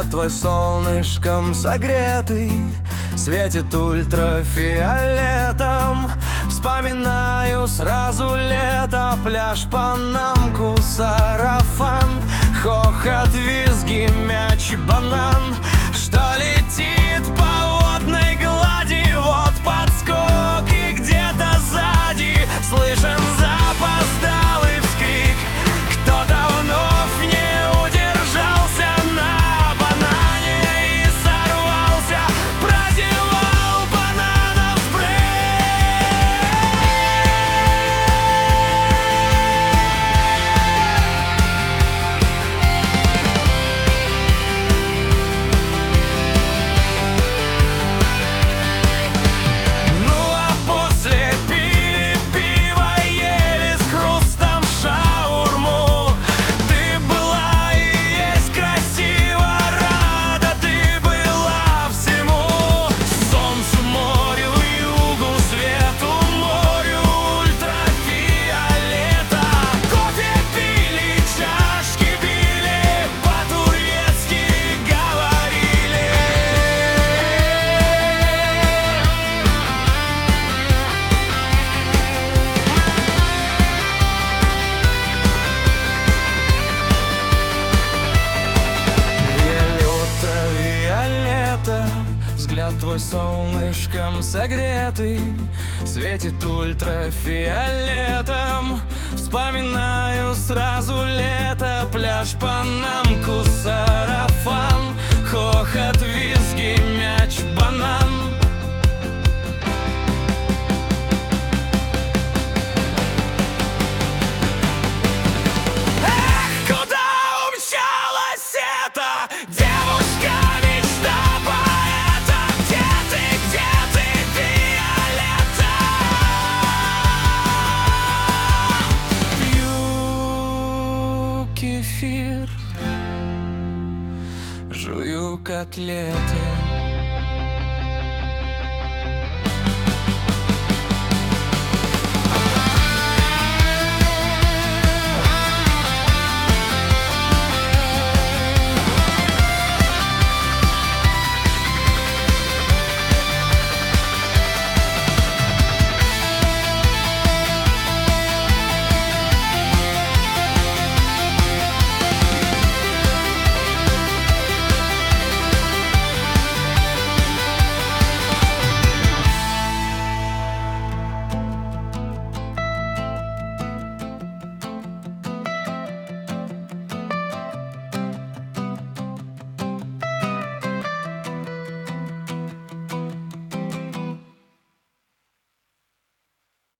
твой солнышком согретый светит ультрафиолетом. Вспоминаю сразу лето, пляж, панамку, сарафан, хохот, визги, мяч, банан, что летит по водной глади. Вот подскок и где-то сзади слышен запоздалый вскрик. Кто-то вновь не удержался на банане и сорвался, продевал бананов твой солнышком согретый светит ультрафиолетом. Вспоминаю сразу лето, пляж, панамку, сарафан, хохот, визги, мяч, банан. Эх, куда умчалась эта девушка? Кефир, жую котлеты.